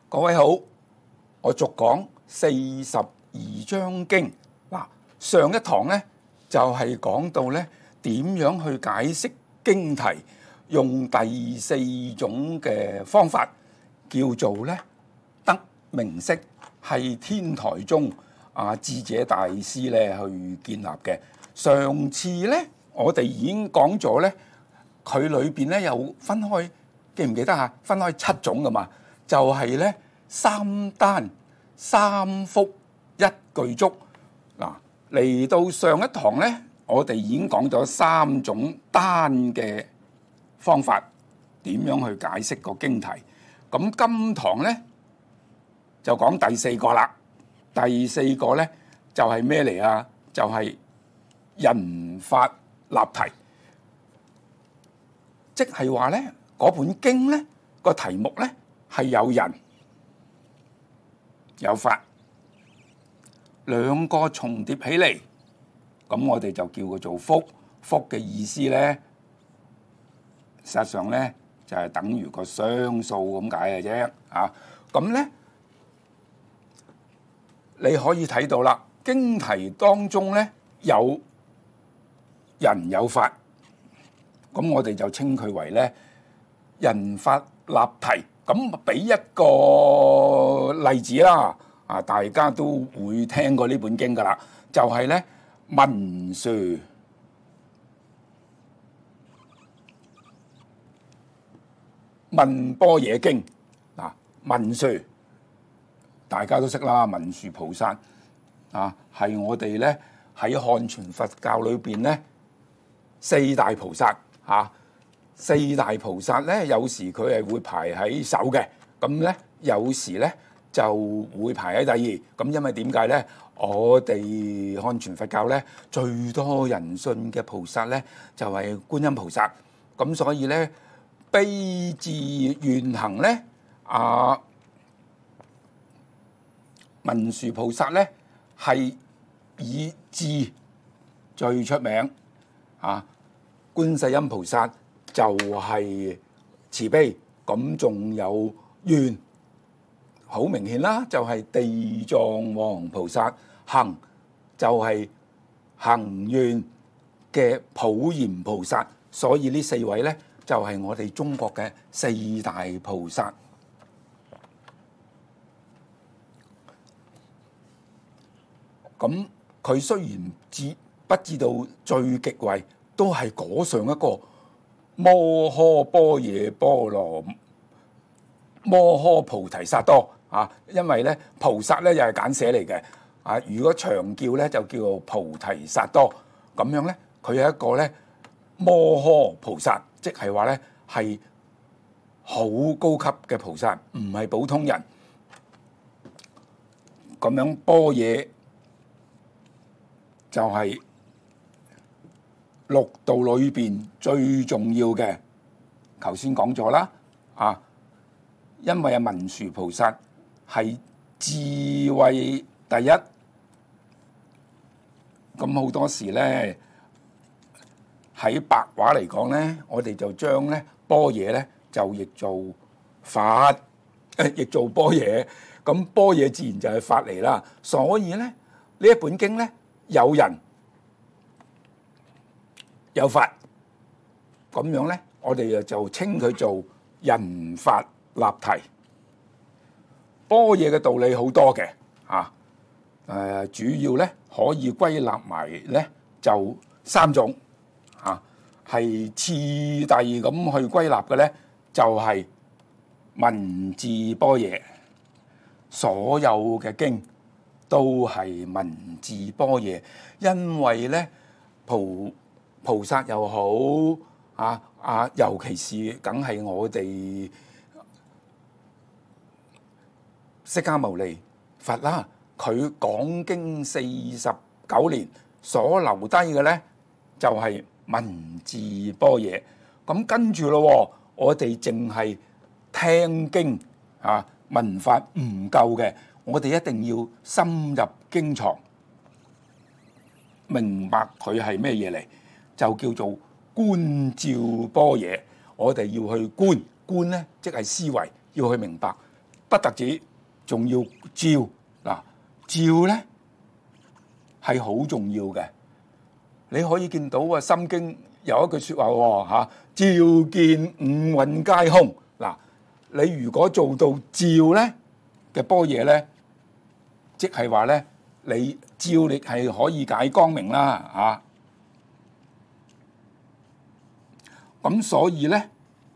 各位好，我續講42章經。上一堂呢就係講到呢點樣去解釋經題，用第四種嘅方法，叫做呢得名釋，係天台宗智者大師呢去建立嘅。上次呢我哋已經講咗呢，佢裏邊呢有分開，記唔記得啊？分開7種噶嘛，就係呢3單、3複、1具足。嚟到上一堂呢，我哋已經講咗3種單嘅方法，點樣去解釋個經題。咁今堂呢就講第4個啦。第4個呢就係咩嚟啊？就係人法立題，即係話呢嗰本經呢個題目呢係有人有法，兩個重疊起嚟，咁我哋就叫佢做複。複嘅意思呢，實際上呢就係等於個雙數咁解嘅啫。咁呢你可以睇到啦，經題當中呢有人有法，咁我哋就稱佢為呢人法立題。咁俾一個例子啦，大家都會聽過呢本經噶啦，就係呢文殊問般若經。文殊大家都識啦，文殊菩薩係我哋呢喺漢傳佛教裏邊呢4大菩薩。4大菩薩呢，有時佢係會排喺首嘅，咁呢有時呢就會排喺第二。咁因為點解呢？我哋漢傳佛教呢最多人信嘅菩薩呢就係觀音菩薩，咁所以呢悲智願行呢文殊菩薩呢係以智最出名，觀世音菩薩就係慈悲，咁仲有願，好明顯啦，就係地藏王菩薩。行就係行願嘅普賢菩薩。所以呢4位呢就係我哋中國嘅4大菩薩。咁佢雖然不知道最極位，都係嗰上一個摩訶般若波羅摩訶菩提薩埵。因為呢菩薩呢又係簡寫嚟嘅。如果長叫呢就叫做菩提薩埵。咁樣呢佢係一個呢摩訶菩薩，即係話呢係好高級嘅菩薩，唔係普通人。咁樣般若就係六道裏邊最重要嘅。頭先講咗啦，因為文殊菩薩係智慧第一，咁好多時呢喺白話嚟講呢，我哋就將呢般若呢就譯做法，譯做般若。咁般若自然就係法嚟啦。所以呢呢一本經呢有人有法，咁樣呢我哋就稱佢做人法立題。般若嘅道理好多嘅，主要呢可以歸納埋呢就3種，係次第咁去歸納嘅呢就係文字般若。所有嘅經都係文字般若，因為呢菩薩又好，尤其是梗係我哋釋迦牟尼佛啦，佢講經49年所留低嘅呢就係文字般若。咁跟住咯，我哋淨係聽經文法唔夠嘅，我哋一定要深入經藏，明白佢係咩嘢嚟，就叫做觀照般若。我哋要去觀呢即係思維，要去明白不特止，仲要照嗱，照咧係好重要嘅。你可以見到啊，《心經》有一句説話喎嚇，照見五蘊皆空。嗱，你如果做到照咧嘅般若咧，即係話咧，你照力係可以解光明啦嚇。咁所以咧，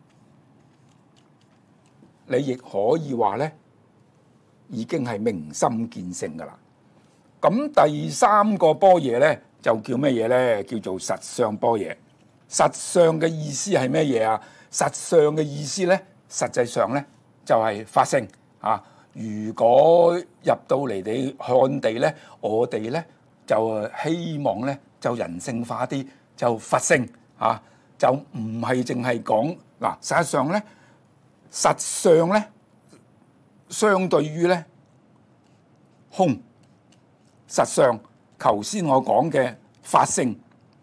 你亦可以話咧，已經係明心見性噶啦。咁第三個般若咧，就叫咩嘢咧？叫做實相般若。實相嘅意思係咩嘢啊？實相嘅意思咧，實際上咧就係法性啊。如果入到嚟你漢地咧，我哋咧就希望咧就人性化啲，就佛性啊，就唔係淨係講嗱。實際上咧，實相咧相對於咧空，實相頭先我講嘅法性、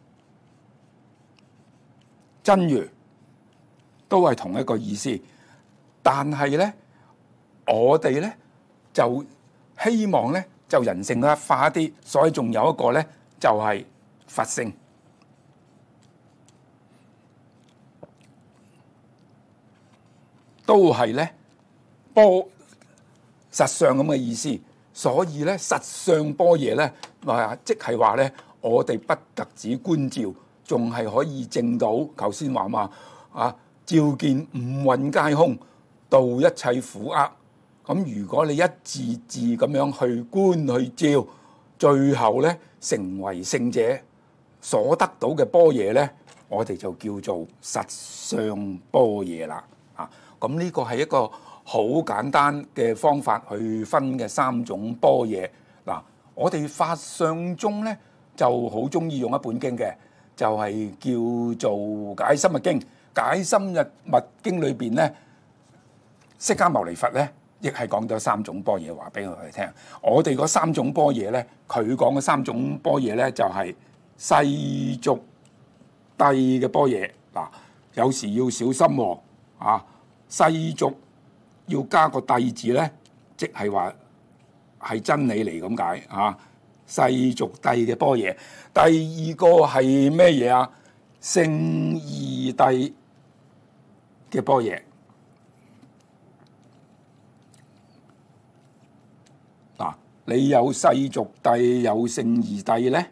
真如都係同一個意思，但係咧我哋咧就希望咧就人性化啲，所以仲有一個咧就係佛性，都係咧般實相咁嘅意思。所以咧實相般若咧即係話咧，我哋不特止觀照，仲係可以證到頭先話嘛照見五蘊皆空，度一切苦厄。咁如果你一字字咁樣去觀去照，最後咧成為聖者，所得到嘅般若咧，我哋就叫做實相般若啦。咁呢個係一個好簡單嘅方法去分嘅三種般若。嗱，我哋法相宗咧就好中意用一本經嘅，就係叫做《解深密經》。《解深密經》裏邊咧，釋迦牟尼佛咧亦係講咗三種般若，話俾我哋聽。我哋嗰三種般若咧，佢講嘅三種般若咧就係世俗諦嘅般若。嗱，有時要小心喎世俗要加個諦字咧，即係話係真理嚟咁解世俗諦嘅般若。第二個係咩嘢啊？聖義諦嘅般若。嗱，你有世俗諦，有聖義諦咧，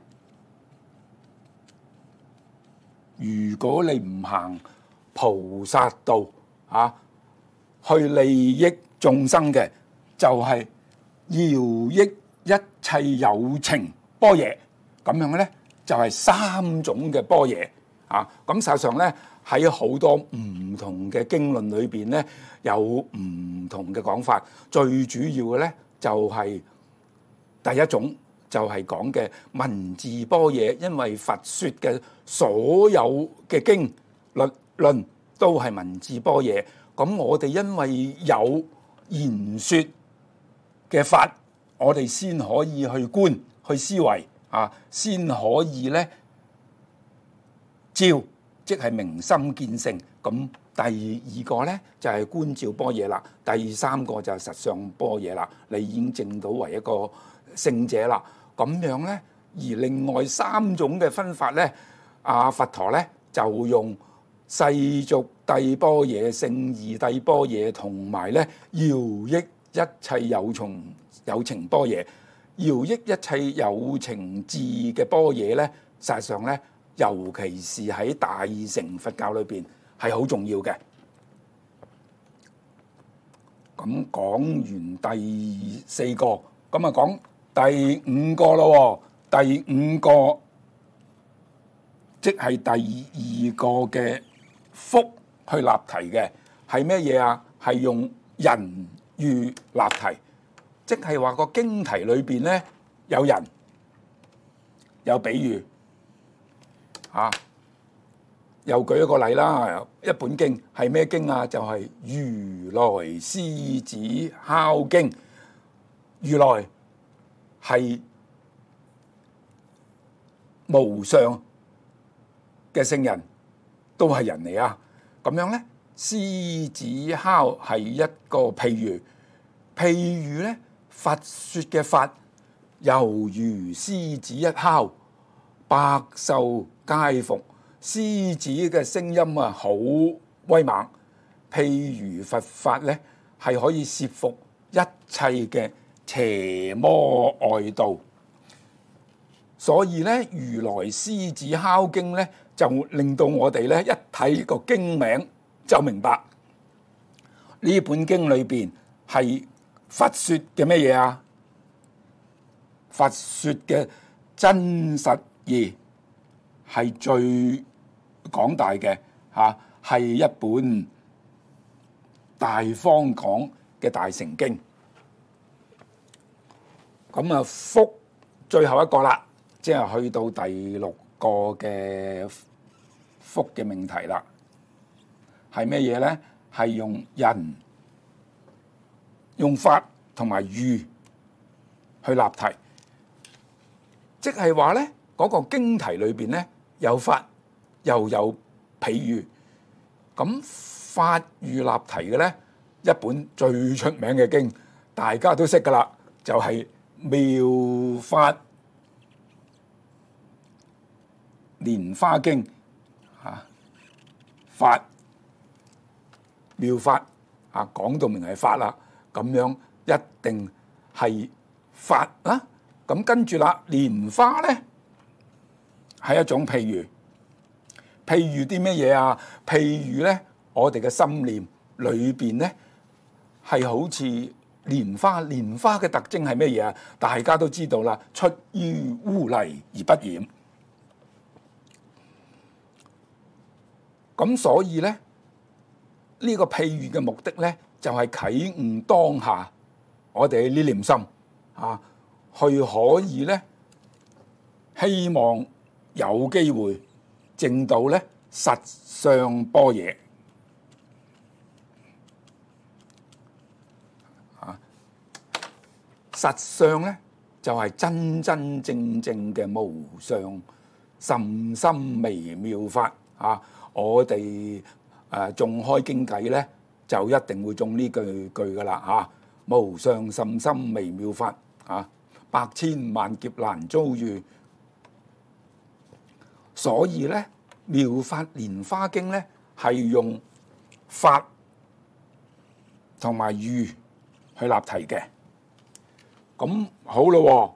如果你唔行菩薩道去利益眾生嘅，就係饒益一切有情般若。咁樣咧就係三種嘅般若咁實際上咧喺好多唔同嘅經論裏邊咧有唔同嘅講法。最主要嘅咧就係第一種就係講嘅文字般若，因為佛說嘅所有嘅經律論都係文字般若。咁我哋因為有言說嘅法，我哋先可以去觀去思維先可以咧照，即係明心見性。咁第二個咧就係觀照般若啦，第三個就係實相般若啦。你已經證到為一個聖者啦。咁樣咧，而另外三種嘅分法咧，佛陀咧就用世俗諦般若、聖義諦般若同埋咧饒益一切有情般若。饒益一切有情智嘅般若咧，實際上咧，尤其是喺大乘佛教裏邊係好重要嘅。咁講完第四個，咁啊講第五個咯。第五個即係第二個嘅福去立題嘅係咩嘢啊？係用人喻立題，即係話個經題裏邊咧有人有比喻又舉一個例啦。一本經係咩經啊？就係如來獅子哮經。如來係無上嘅聖人，都係人嚟咁樣咧，獅子哮係一個譬喻。 譬如咧，佛說嘅法，猶如獅子一哮，百獸皆服。獅子嘅聲音啊，好威猛。譬如佛法咧，係可以攝服一切嘅邪魔外道。所以咧，如來獅子哮經咧，就令到我哋咧一睇個經名就明白呢本經裏邊係佛說嘅咩嘢啊？佛說嘅真實義係最廣大嘅嚇，係一本大方廣嘅大乘經。咁啊，福最後一個啦，即係去到第6個嘅福嘅命題啦。係咩嘢咧？係用人、用法同埋喻去立題，即係話咧嗰個經題裏邊咧有法又有譬喻。咁法喻立題嘅咧，一本最出名嘅經，大家都識噶啦，就係妙法蓮華經嚇。法妙法啊，講到明係法啦，咁樣一定係法啦。咁跟住啦，蓮華咧係一種譬喻。譬喻啲咩嘢啊？譬喻咧，我哋嘅心念裏邊咧係好似蓮華。蓮華嘅特徵係咩嘢啊？大家都知道啦，出於污泥而不染。咁所以咧，呢個譬喻嘅目的咧，就係啟悟當下我哋呢念心啊，去可以咧，希望有機會證到咧實相般若啊。實相咧就係真真正正嘅無上甚深微妙法啊！我哋中開經偈咧，就一定會中呢句噶啦嚇。無上甚深微妙法啊，百千萬劫難遭遇。所以咧，妙法蓮華經咧係用法同埋喻去立題嘅。咁好咯，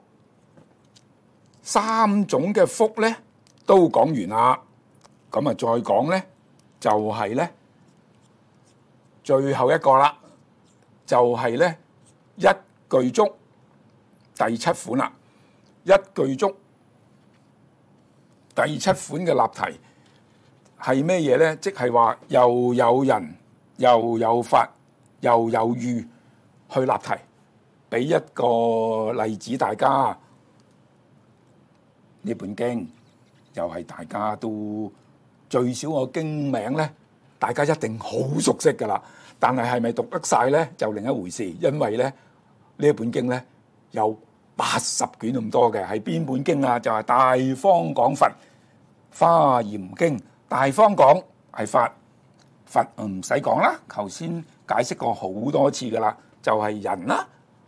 三種嘅福咧都講完啦。咁啊，再講咧就係咧最後一個啦，就係咧一具足第7款啦。一具足第7款嘅立題係咩嘢咧？即係話又有人又有法又有喻去立題。俾一個例子大家，呢本經又係大家都最少個經名咧，大家一定好熟悉噶啦。但係係咪讀得晒咧，就另一回事。因為咧呢一本經咧有80卷咁多嘅，係邊本經啊？就係《大方廣佛華嚴經》。大方廣係法，佛唔使講啦，頭先解釋過好多次噶啦，就係人啦。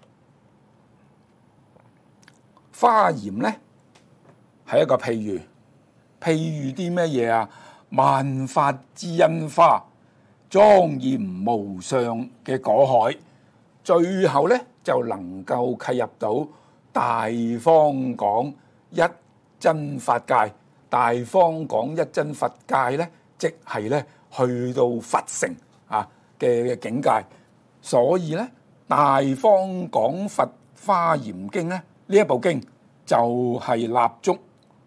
華嚴咧係一個譬喻，譬喻啲咩嘢啊？萬法之因花，莊嚴無上嘅果海，最後咧就能夠契入到大方廣一真法界。大方廣一真法界咧，即係咧去到佛成啊嘅境界。所以咧，大方廣佛華嚴經咧，呢一部經就係立足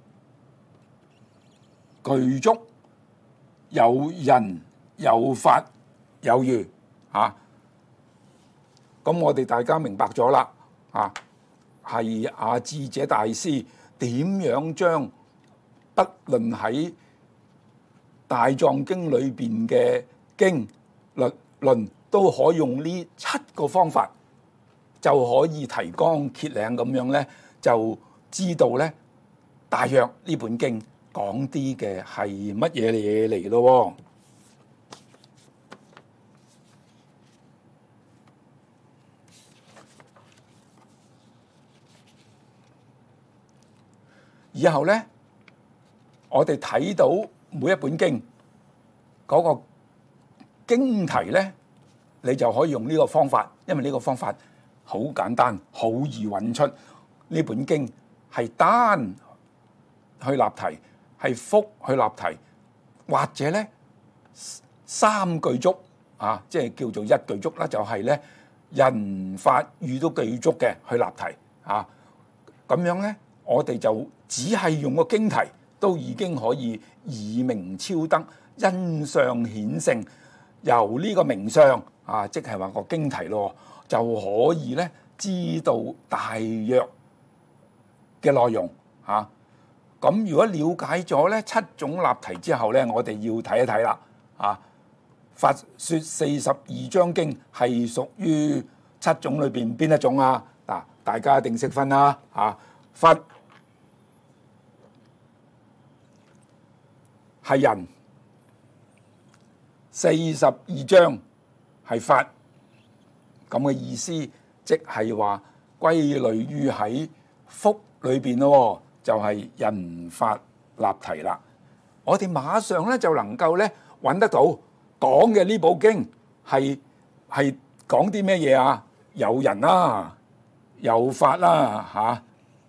具足，有人有法有喻啊。咁我哋大家明白咗啦啊，係阿智者大師點樣將不論喺大藏經裏邊嘅經律論都可以用呢7個方法，就可以提綱挈領咁樣咧，就知道咧大約呢本經講啲嘅係乜嘢嘢嚟咯。 以後咧，我哋睇到每一本經嗰個經題咧，你就可以用呢個方法，因為呢個方法好簡單，好易揾出呢本經係單去立題，係複去立題，或者咧三句足啊，即係叫做一句足啦，就係咧人法語都記足嘅去立題啊。咁樣咧，我哋就只係用個經題都已經可以以明超德，因相顯聖，由呢個名相啊，即係話個經題咯，就可以咧知道大約嘅內容啊。咁如果了解咗咧七種立題之後咧，我哋要睇一睇啦啊。法說42章經係屬於七種裏邊邊一種啊？嗱，大家一定識分啦啊！法係人，42章係法，咁嘅意思，即係話歸類於喺複裏邊咯，就係人法立題啦。我哋馬上咧就能夠咧揾得到講嘅呢部經係講啲咩嘢啊？有人啦，有法啦，嚇。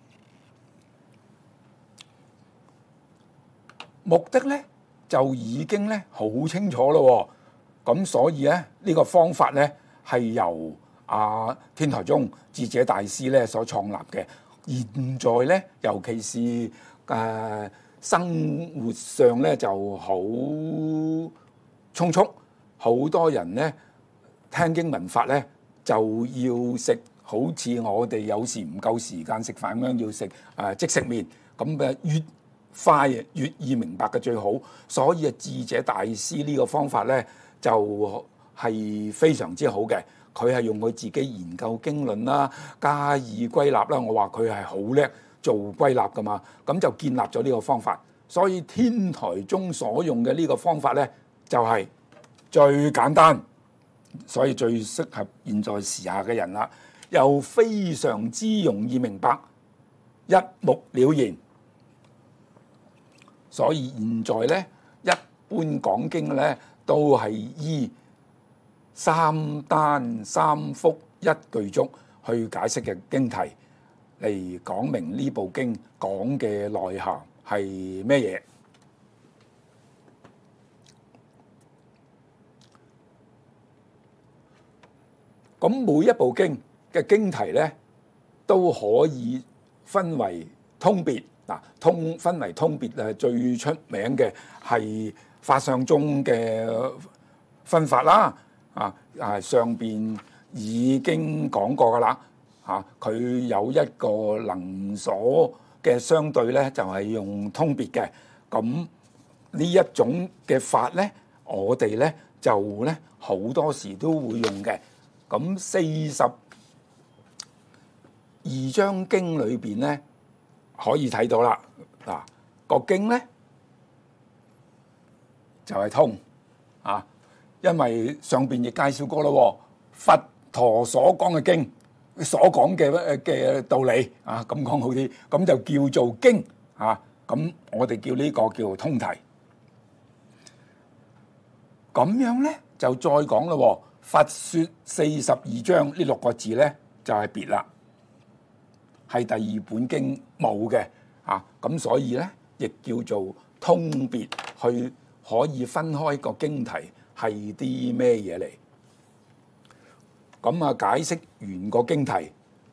目的咧就已經咧好清楚咯，咁所以咧呢個方法咧係由天台宗智者大師咧所創立嘅。現在咧，尤其是生活上咧就好匆促，好多人咧聽經聞法咧就要食，好似我哋有時唔夠時間食飯咁樣，要食即食麵，咁嘅越快越易明白嘅最好。所以智者大師呢個方法咧就係非常之好嘅。佢係用佢自己研究經論啦，加以歸納啦。我話佢係好叻做歸納噶嘛，咁就建立咗呢個方法。所以天台宗所用嘅呢個方法咧就係最簡單，所以最適合現在時下嘅人啦，又非常之容易明白，一目了然。所以現在咧，一般講經咧都係依三單三複一句足去解釋嘅經題嚟講明呢部經講嘅內涵係咩嘢。咁每一部經嘅經題咧都可以分為通別。分為通別最出名嘅係法相宗嘅分法啦。上邊已經講過噶啦。佢有一個能所嘅相對咧，就係用通別嘅。咁呢一種嘅法咧，我哋咧就咧好多時都會用嘅。咁42章經裏邊咧，可以睇到啦。個經咧就係通啊，因為上邊亦介紹過咯，佛陀所講嘅經，所講嘅道理啊，咁講好啲，咁就叫做經啊。咁我哋叫呢個叫通題。咁樣咧就再講咯，佛說42章呢6個字咧就係別啦，係第二本經冇嘅。咁所以咧，亦叫做通別，去可以分開個經題係啲咩嘢嚟。咁解釋完個經題，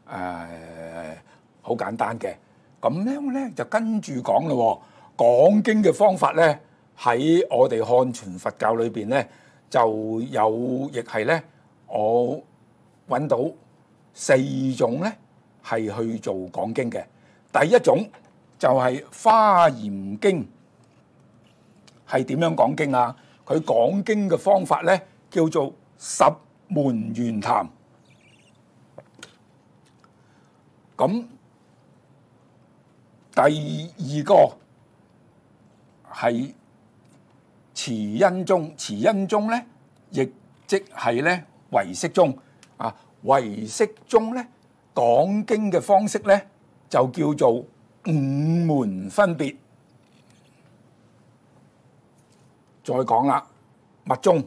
好簡單嘅。咁樣咧就跟住講咯。講經嘅方法咧，喺我哋漢傳佛教裏邊咧，就有亦係咧，我揾到4種咧係去做講經嘅。第一種就係華嚴經，係點樣講經啊？佢講經嘅方法咧叫做十門玄談。咁第二個係慈恩宗，慈恩宗咧亦即係咧唯識宗。唯識宗咧講經嘅方式咧就叫做五門分別。再講啦，密宗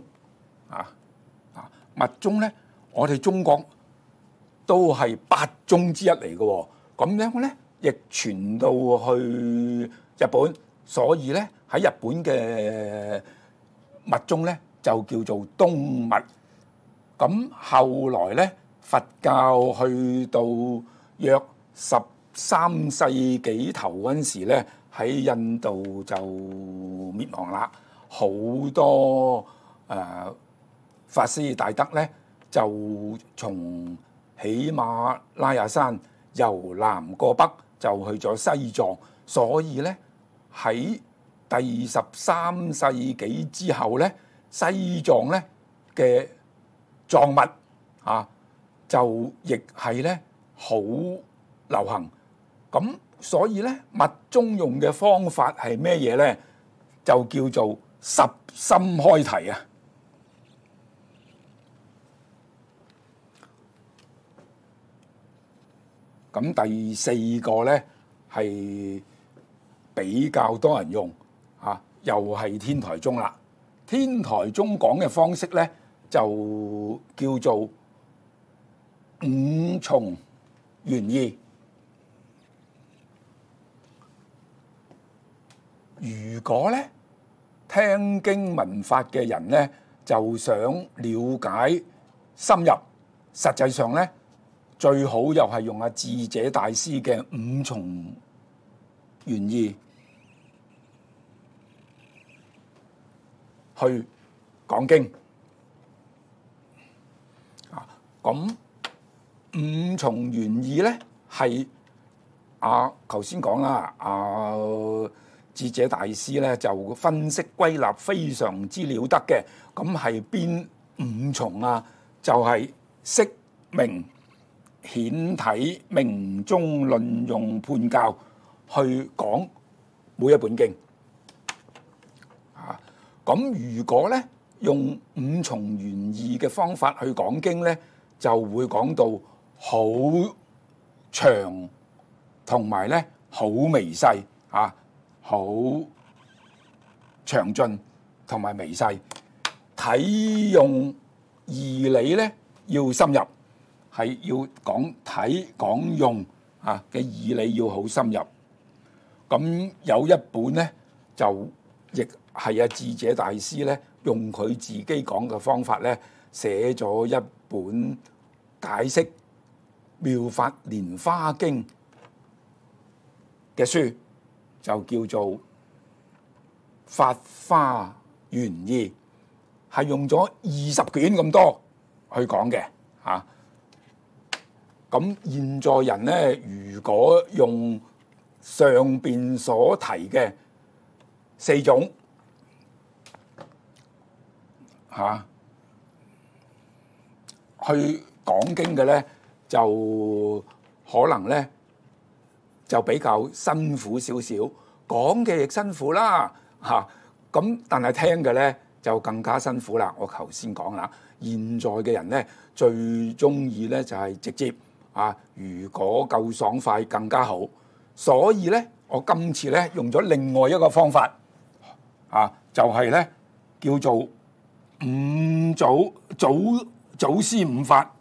密宗咧，我哋中國都係八宗之一嚟嘅喎。咁樣咧，亦傳到去日本，所以咧喺日本嘅密宗咧就叫做東密。咁後來咧，佛教去到約13世紀頭嗰陣時咧，喺印度就滅亡啦。好多法師大德咧，就從喜馬拉雅山由南過北，就去咗西藏。所以咧喺第13世紀之後咧，西藏咧嘅藏密就亦係咧好流行。咁所以咧密宗用嘅方法係咩嘢咧？就叫做十心開題啊！咁第四個咧係比較多人用又係天台宗啦。天台宗講嘅方式咧就叫做五重緣意。如果咧聽經聞法嘅人咧就想了解深入，實際上咧最好又係用阿智者大師嘅五重緣意去講經。咁五重緣意咧係頭先講啦，智者大師咧就分析歸納非常之了得嘅。咁係邊五重啊？就係釋名顯體明中論用判教去講每一本經。咁如果咧用五重緣意嘅方法去講經咧，就會講到好長，同埋咧好微細好詳盡同埋微細。體用義理咧要深入，係要講體講用嘅義理要好深入。咁有一本咧就亦係智者大師咧用佢自己講嘅方法咧寫咗一本解釋妙法蓮華經嘅書，就叫做法華緣意，係用咗20卷咁多去講嘅。咁現在人咧，如果用上邊所提嘅4種去講經嘅咧，就可能咧就比較辛苦少少，講嘅亦辛苦啦咁但係聽嘅咧就更加辛苦啦。我頭先講啦，現在嘅人咧最中意咧就係直接如果夠爽快更加好。所以咧我今次咧用咗另外一個方法就係咧叫做五祖師五法。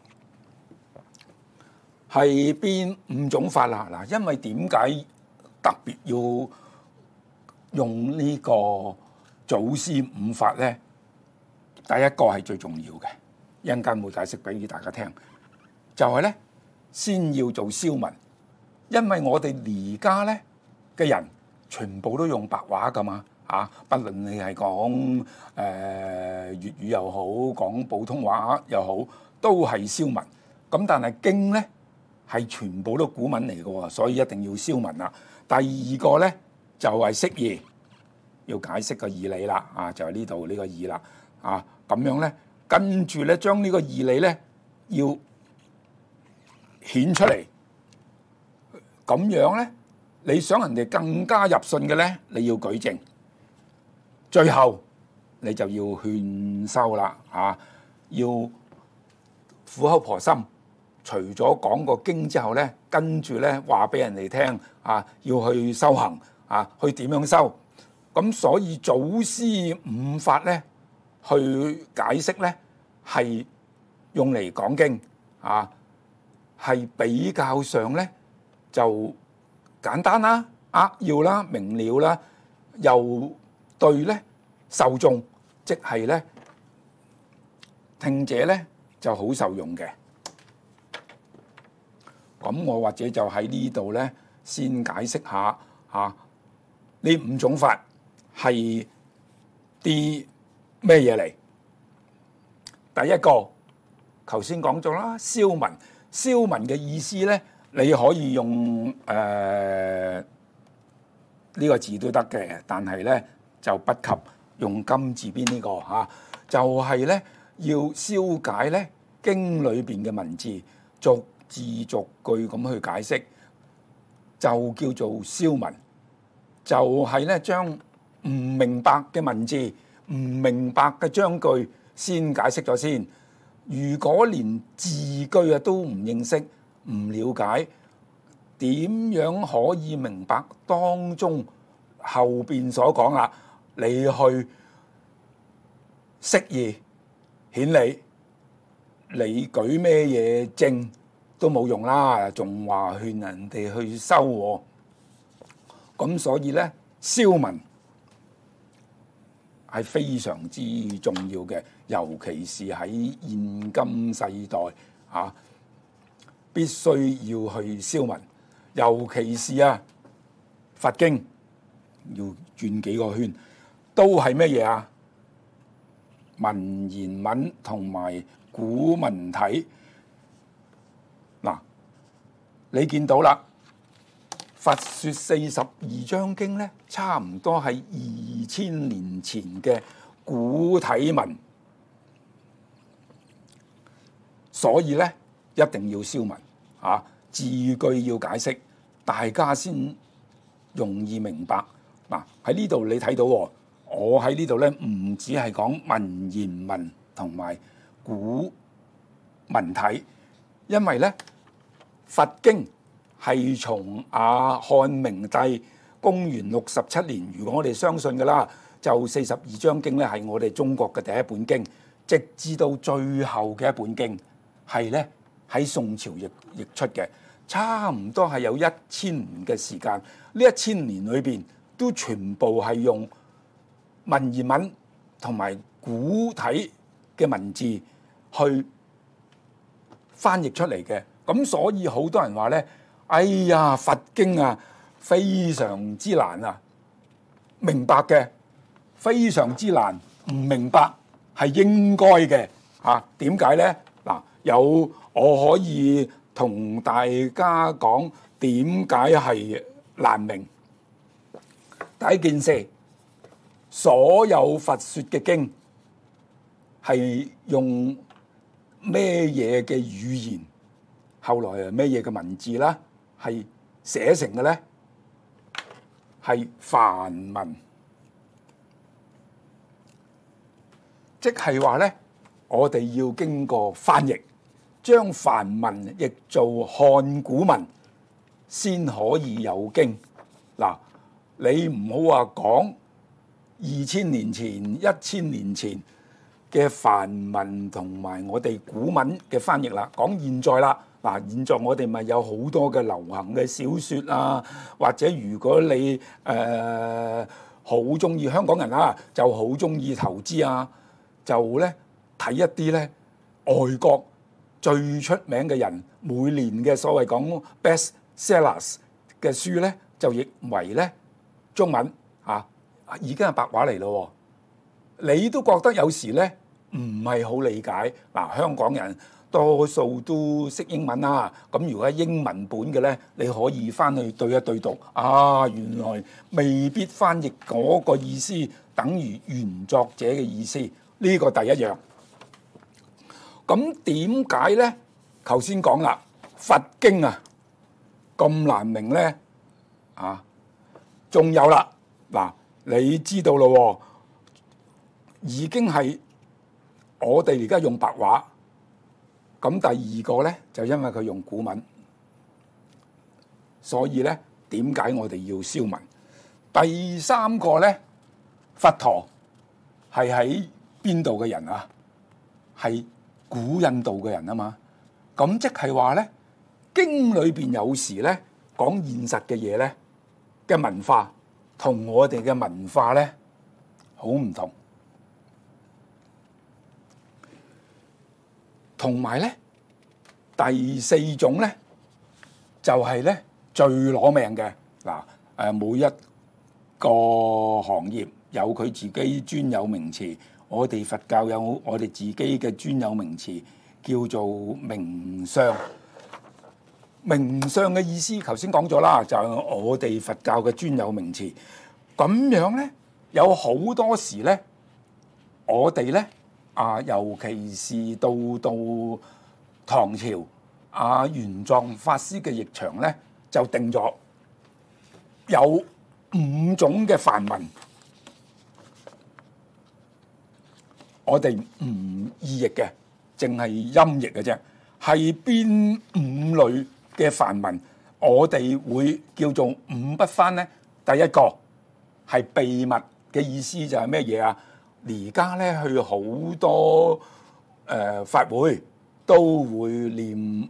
係邊5種法啦？因為點解特別要用呢個祖師五法咧？第一個係最重要嘅，一陣間會解釋俾大家聽。就係咧，先要做消文，因為我哋而家咧嘅人全部都用白話噶嘛不論你係講粵語又好，講普通話又好，都係消文。咁但係經咧係全部都古文嚟嘅喎，所以一定要消文啦。第二個咧就係釋義，要解釋個義理啦就係呢度呢個義啦咁樣咧，跟住咧將呢個義理咧要顯出嚟，咁樣咧你想人哋更加入信嘅咧，你要舉證，最後你就要勸修啦要苦口婆心除咗講個經之後咧，跟住咧話俾人哋聽啊，要去修行啊，去點樣修？咁所以祖師五法咧，去解釋咧係用嚟講經啊，係比較上咧就簡單啦、扼要啦、明了啦，又對咧受眾，即係咧聽者咧就好受用嘅。咁我或者就喺呢度咧先解釋下呢五種法係啲咩嘢嚟？第一個，頭先講咗啦，消文。消文嘅意思咧，你可以用呢個字都得嘅，但係咧就不及用金字邊呢個嚇，就係咧要消解咧經裏邊嘅文字，逐字逐句咁去解釋，就叫做消文。就係咧將唔明白嘅文字、唔明白嘅章句先解釋咗先。如果連字句都唔認識、唔了解，點樣可以明白當中後邊所講啦？你去釋義顯理，你舉咩嘢證都冇用啦，仲話勸人哋去修喎。咁所以咧，消文係非常之重要嘅，尤其是喺現今世代必須要去消文。尤其是佛經要轉幾個圈，都係乜嘢啊？文言文同埋古文體。嗱，你見到啦，佛說42章經咧，差唔多係2000年前嘅古體文，所以咧一定要消文字句要解釋，大家先容易明白。嗱，喺呢度你睇到，我喺呢度咧唔只係講文言文同埋古文體，因為咧佛經係從漢明帝公元67年，如果我哋相信嘅啦，就42章經咧係我哋中國嘅第一本經，直至到最後嘅一本經係咧喺宋朝譯出嘅，差唔多係有1000年嘅時間。呢1000年裏邊都全部係用文言文同埋古體嘅文字去翻譯出嚟嘅。咁所以好多人話咧，哎呀，佛經非常之難明白嘅，非常之難，唔明白係應該嘅點解咧？嗱，我可以同大家講點解係難明。第一件事，所有佛說嘅經係用咩嘢嘅語言？後來係咩嘢嘅文字啦？係寫成嘅咧？係梵文，即係話咧，我哋要經過翻譯，將梵文譯做漢古文，先可以有經。嗱，你唔好話講2000年前、1000年前嘅梵文同埋我哋古文嘅翻譯啦，講現在啦。嗱，現在我哋咪有好多嘅流行嘅小說或者如果你好中意香港人就好中意投資就咧睇一啲咧外國最出名嘅人每年嘅所謂講 best sellers 嘅書咧，就譯為咧中文已經係白話嚟咯。你都覺得有時咧唔係好理解。嗱，香港人多數都識英文咁如果係英文本嘅咧，你可以翻去對一對讀原來未必翻譯嗰個意思等於原作者嘅意思，呢個第一樣。咁點解咧？頭先講啦，佛經咁難明咧仲有啦，嗱，你知道咯，已經係我哋而家用白話。 咁第二個咧就因為佢用古文，所以咧點解我哋要燒文？第三個咧，佛陀係喺邊度嘅人啊？係古印度嘅人啊嘛。咁即係話咧，經裏邊有時咧講現實嘅嘢咧嘅文化，同我哋嘅文化咧好唔同。同埋咧，第四種咧就係咧最攞命嘅嗱，每一個行業有佢自己專有名詞，我哋佛教有我哋自己嘅專有名詞，叫做名相。名相嘅意思，頭先講咗啦，就係我哋佛教嘅專有名詞。咁樣咧，有好多時咧，我哋咧尤其是到唐朝玄奘法師嘅譯場咧，就定咗有5種嘅梵文，我哋唔意譯嘅，淨係音譯嘅啫。係邊5類嘅梵文，我哋會叫做5不翻咧。第一個係秘密嘅意思，就係咩嘢啊？而家咧去好多法會都會念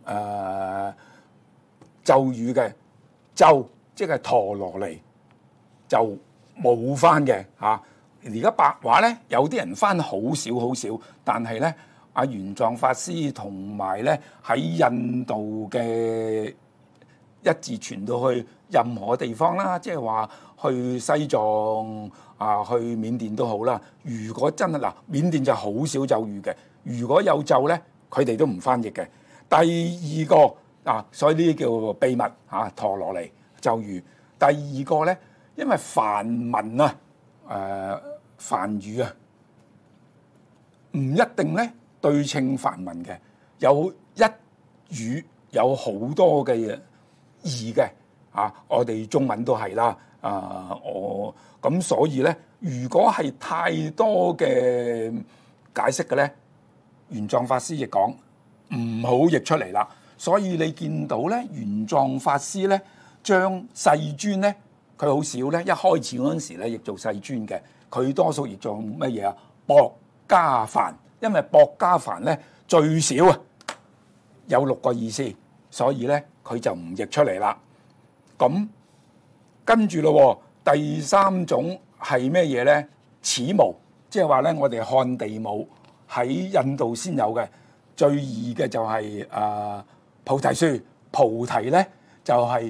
咒語嘅，咒即係陀羅尼，就冇翻嘅嚇。而家白話咧，有啲人翻好少好少，但係咧玄奘法師同埋咧喺印度嘅一字傳到去任何地方啦，即係話去西藏去緬甸都好啦。如果真係緬甸就好少咒語嘅，如果有咒咧，佢哋都唔翻譯嘅。第二個所以呢啲叫秘密陀羅尼咒語。第二個咧，因為梵文梵語唔一定咧對稱梵文嘅，有一語有好多嘅義嘅我哋中文都係啦。咁所以咧，如果係太多嘅解釋嘅咧，玄奘法師亦講唔好譯出嚟啦。所以你見到咧，玄奘法師咧將世尊咧，佢好少咧，一開始嗰陣時咧譯做世尊嘅，佢多數譯做乜嘢啊？薄伽梵，因為薄伽梵咧最少有6個意思，所以咧佢就唔譯出嚟啦。咁跟住咯，第三種係咩嘢咧？始無，即係話咧，我哋漢地冇，喺印度先有嘅。最易嘅就係菩提樹，菩提咧就係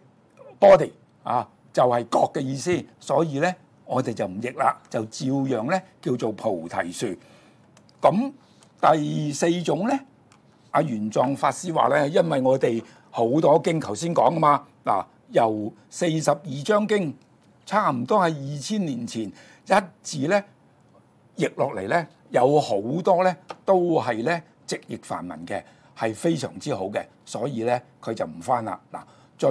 body 就係角嘅意思，所以咧我哋就唔譯啦，就照樣咧叫做菩提樹。咁第四種咧，玄奘法師話咧，因為我哋好多經頭先講啊嘛，由42章經差唔多係2000年前一字咧譯落嚟咧，有好多咧都係咧直譯梵文嘅，係非常之好嘅，所以咧佢就唔翻啦。最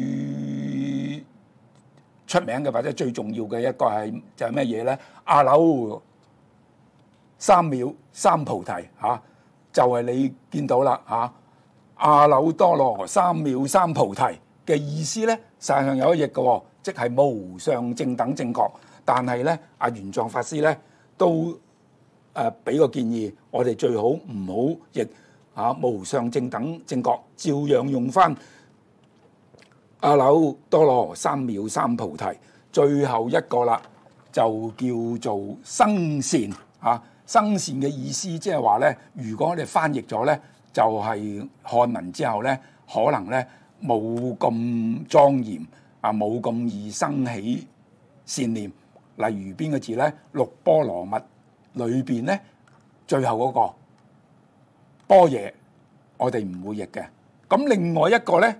出名嘅或者最重要嘅一個係就係咩嘢咧？阿耨三藐三菩提就係你見到啦阿耨多羅三藐三菩提嘅意思咧，實際上有一譯嘅，即係無上正等正覺。但係咧，玄奘法師咧都俾個建議，我哋最好唔好譯無上正等正覺，照樣用翻阿耨多羅三藐三菩提。最後一個啦，就叫做生善生善嘅意思，即係話咧，如果我哋翻譯咗咧，就係漢文之後咧，可能咧冇咁莊嚴冇咁易生起善念。例如邊個字咧？六波羅蜜裏邊咧，最後嗰個般若，我哋唔會譯嘅。咁另外一個咧，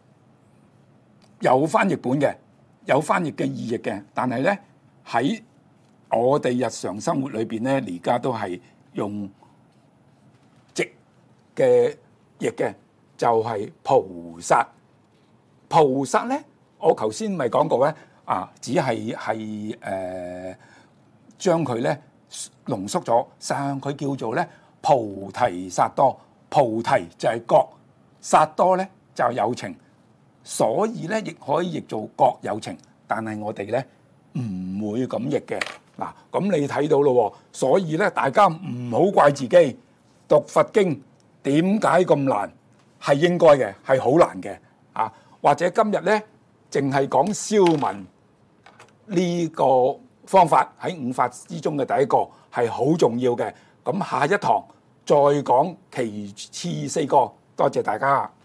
有翻譯本嘅，有翻譯嘅意譯嘅，但係咧喺我哋日常生活裏邊咧，而家都係用直嘅譯嘅，就係菩薩。菩薩咧，我頭先咪講過咧，只係將佢咧濃縮咗，實際上佢叫做咧菩提薩埵。 菩提就係覺，薩多咧就有情，所以咧亦可以譯做覺有情，但係我哋咧唔會咁譯嘅。嗱，咁你睇到咯，所以咧大家唔好怪自己讀佛經點解咁難，係應該嘅，係好難嘅啊！或者今日咧淨係講消文呢個方法喺五法之中嘅第一個係好重要嘅，咁下一堂再講其次四個。多謝大家。